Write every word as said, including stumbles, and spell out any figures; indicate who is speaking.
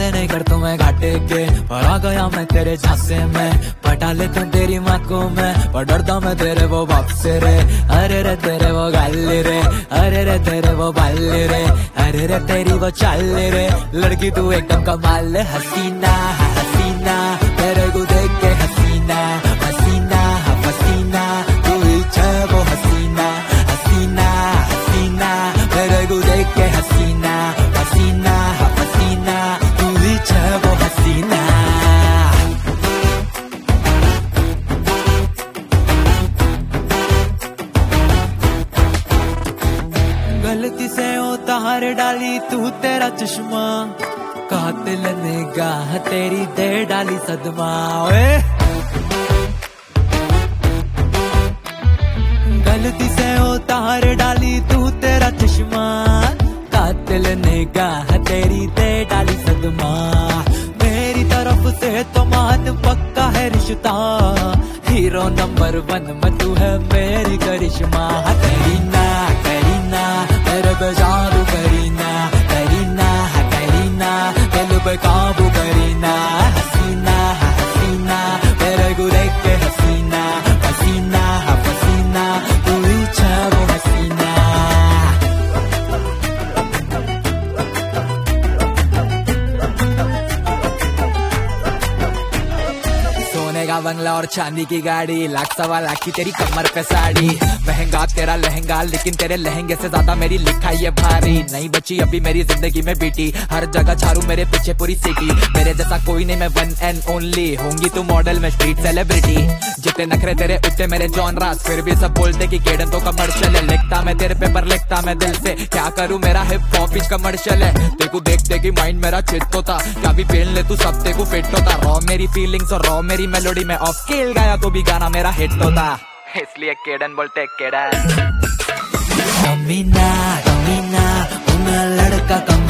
Speaker 1: वादे नहीं करता मैं घाटे के, पर आ गया मैं तेरे झांसे में, पटा लेता हूँ तेरी माँ को मैं, पर डरता मैं तेरे वो बाप से रे। अरे रे तेरे वो गाल रे, अरे रे तेरे वो बाल रे, अरे रे तेरी वो चाल रे, लड़की तू एकदम कमाल है। हसीना हसीना तेरे को देख के हसीना हसीना हसीना, तू ही है वो हसीना हसीना हसीना, तेरे को देख के हसीना हसीना हसीना, तू ही है वो हसीना। गलती से उतार डाली तू तेरा चश्मा, कातिल निगाह तेरी दे डाली सदमा। ओए गलती से उतार डाली तू तेरा चश्मा, कातिल निगाह तेरी दे डाली सदमा। मेरी तरफ से तो मान पक्का है रिश्ता, हीरो नंबर वन में तू है मेरी करिश्मा। करीना करीना मेरे पे जादू करीना, करीना करीना दिल पे काबू करीना। हसीना हसीना तेरे को देख के हसीना हसीना हसीना, तू ही है वो हसीना। सोने का बंगला और चांदी की गाड़ी, लाख सवा लाख की तेरी कमर पे साड़ी, महंगा तेरा लहंगा लेकिन तेरे लहंगे से ज्यादा मेरी लिखाई है भारी। नहीं बची अभी मेरी जिंदगी में बीटी, हर जगह छारू मेरे पीछे पूरी सिटी, मेरे जैसा कोई नहीं मैं वन एंड ओनली, होंगी तू मॉडल में स्ट्रीट सेलिब्रिटी। जितने नखरे तेरे उतने मेरे जॉनरास, फिर भी सब बोलते कि केडन तो कमर्शियल है। लिखता मैं तेरे पेपर लिखता मैं दिल से, क्या करूँ मेरा हिप हॉप ही कमर्शियल है। तेरे को देख देख माइंड मेरा चित होता, क्या भी पहन ले तू सब तेरे को फिट होता। रॉ मेरी फीलिंग्स और रॉ मेरी मेलोडी में ऑफ स्केल गाया तो भी गाना मेरा हिट होता, इसलिए केडन बोलते केडन। कमीना कमीना मैं लड़का कम